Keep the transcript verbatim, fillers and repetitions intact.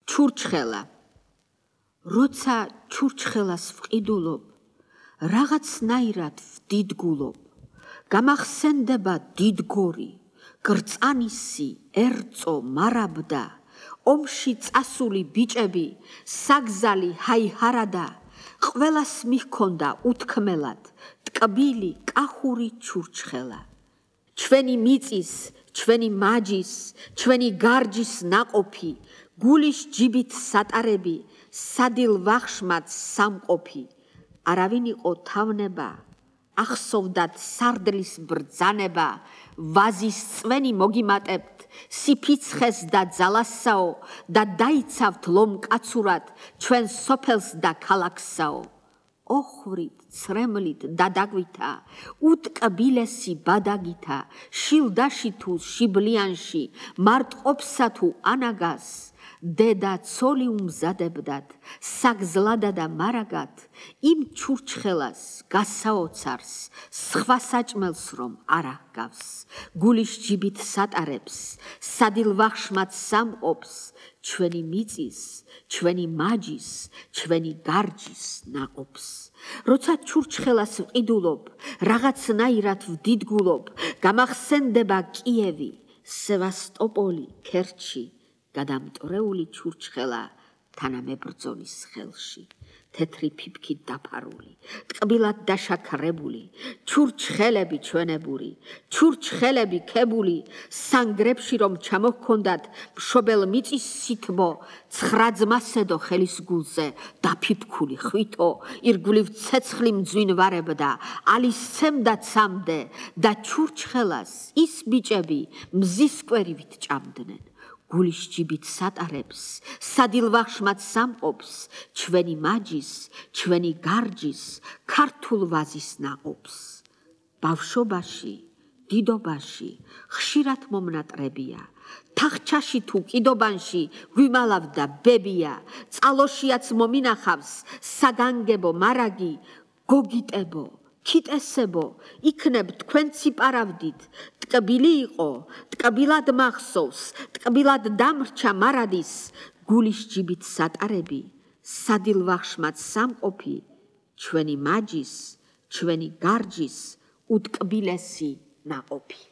ჩურჩხელა. როცა ჩურჩხელას ვყიდულობ, რაღაცნაირად ვდიდგულობ, გამახსენდება დიდგორი, გრწანისი ერწო მარაბდა, ომში წასული ბიჭები, საგზალი ჰაიჰარადა, ყველას მიჰქონდა უთქმელად, ტკბილი კახური ჩურჩხელა. ჩვენი მიწის, ჩვენი მაჯის, ჩვენი გარჯის ნაყოფი, გულის ჯიბით სატარები, სადილ ვახშმად სამყოფი. არავინ იყო თავნება, ახსოვდათ სარდლის ბრძანება, ვაზის წვენი მოგიმატებთ, სიფიცხეს და ძალასაო და დაიცავთ ლომკაცურად ჩვენ სოფელს და ქალაქსაო. ოხვრით, ცრემლით და დაგვითა, უტკბილესი ბადაგითა, შილდაში თუ შიბლიანში, მარტყოფსა თუ ანაგას, დედა ცოლი უმზადებდათ, საგზლადა და მარაგად, იმ ჩურჩხელას გასაოცარს, სხვა საჭმელს რომ არ აღგავს, გულის ჯიბით სატარებს, სადილ ვახშმად სამყოფს, ჩვენი მიწის, ჩვენი მაჯის, ჩვენი გარჯის ნაყოფს. როცა ჩურჩხელას ვყიდულობ, რაღაცნაირად ვდიდგულობ, გამახსენდება კიევი, სევასტოპოლი, ქერჩი, გადამტვრეული ჩურჩხელა თანამებრძოლის ხელში, თეთრი ფიფქით დაფარული, ტკბილად დაშაქრებული, ჩურჩხელები ჩვენებური, ჩურჩხელები ქებული, სანგრებში რომ ჩამოჰქონდათ მშობელ მიწის სითბო, ცხრა ძმასედო ხელის გულზე დაფიფქული ხვითო, ირგვლივ ცეცხლი მძვინვარებდა, ალის სცემდა ცამდე და ჩურჩხელას ის ბიჭები მზის კვერივით ჭამდნენ. გულის ჯიბით სატარებს, სადილ ვახშმად სამყოფს, ჩვენი მაჯის, ჩვენი გარჯის, ქართულ ვაზის ნაყოფს. ბავშვობაში, დიდობაში, ხშირად მომნატრებია, თახჩაში თუ კიდობანში გვიმალავდა ბებია, წალოშიაც მომინახავს, საგანგებო მარაგი, გოგიტებო, ქიტესებო, იქნებ თქვენ ციპარავდით, ტკბილი იყო, ტკბილად მახსოვს, ტკბილად დამრჩა მარადის, გულის ჯიბით სატარები, სადილ ვახშმად სამყოფი, ჩვენი მაჯის, ჩვენი გარჯის, უტკბილესი ნაყოფი.